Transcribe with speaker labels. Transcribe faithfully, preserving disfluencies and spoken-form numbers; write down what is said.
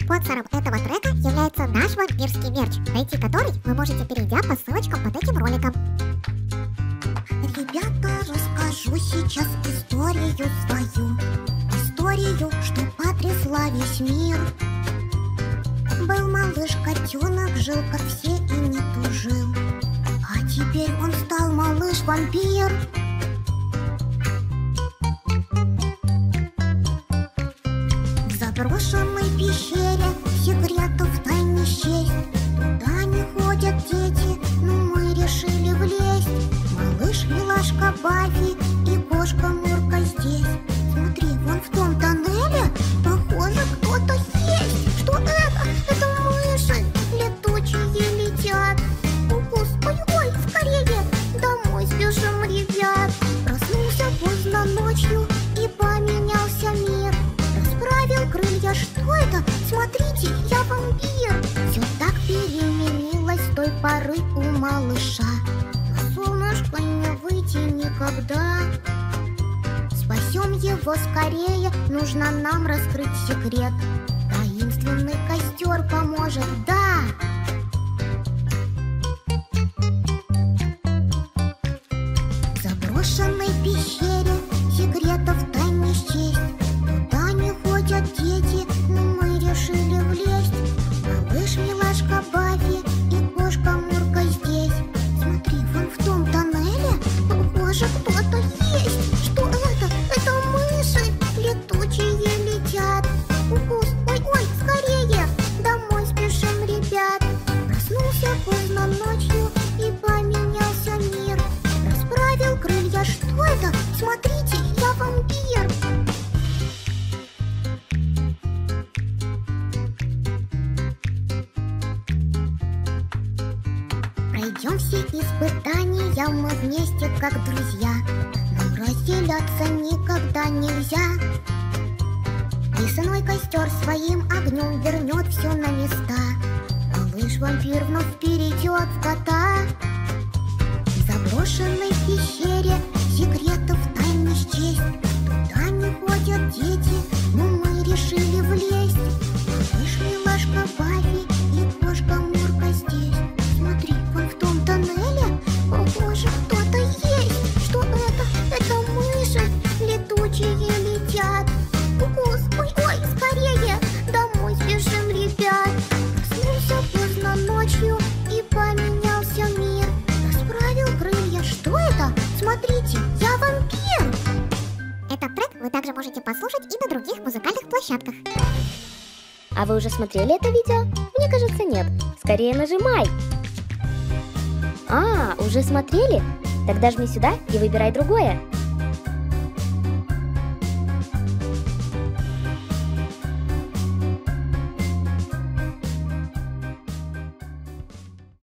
Speaker 1: Спонсором этого трека является наш вампирский мерч, найти который вы можете, перейдя по ссылочкам под этим роликом.
Speaker 2: Ребята, расскажу сейчас историю свою, историю, что потрясла весь мир. Был малыш-котенок, жил как все и не тужил, а теперь он стал малыш-вампир. В заброшенной пещере секретов тайны счесть. Туда не ходят дети, но мы решили влезть. Малыш, милашка Баффи и кошка Мурка здесь. Смотри, вон в том тоннеле, похоже, кто-то есть. Что это? Это мыши летучие летят. Укус, ой-ой, скорее, домой сбежим, ребят. Проснулся поздно ночью и поменялся мир. Расправил крылья, что это? Смотрите, я вампир. Все так переменилось с той поры у малыша. На солнышко не выйти никогда. Спасем его скорее, нужно нам раскрыть секрет. Таинственный костер поможет, да. В заброшенной пещере секретов тайны счесть. Туда не ходят дети, но мы решили влезть. Малыш, милашка Баффи и кошка Мурка здесь. Смотри, вон в том тоннеле, похоже, кто-то есть. Что это? Это мыши летучие летят. Укус, ой-ой, скорее, домой спешим, ребят. Проснулся поздно ночью и поменялся мир. Расправил крылья, что это? Смотрите, я вампир. Пройдем все испытания мы вместе, как друзья. Нам разделяться никогда нельзя. Лесной костер своим огнем вернет все на места. Малыш-вампир вновь перейдет в кота. В заброшенной пещере секретов тайны счесть. Туда не ходят дети, но мы решили влезть. Малыш, милашка Баффи и кошка Мурка здесь. Смотри, вон в том тоннеле, похоже, кто-то есть. Что это? Это мыши летучие летят. Укус, ой-ой, скорее, домой спешим, ребят. Проснулся поздно ночью и поменялся мир. Расправил крылья, что это? Смотрите, я вампир.
Speaker 1: Этот трек вы также можете послушать и на других музыкальных площадках.
Speaker 3: А вы уже смотрели это видео? Мне кажется, нет. Скорее нажимай. А, уже смотрели? Тогда жми сюда и выбирай другое.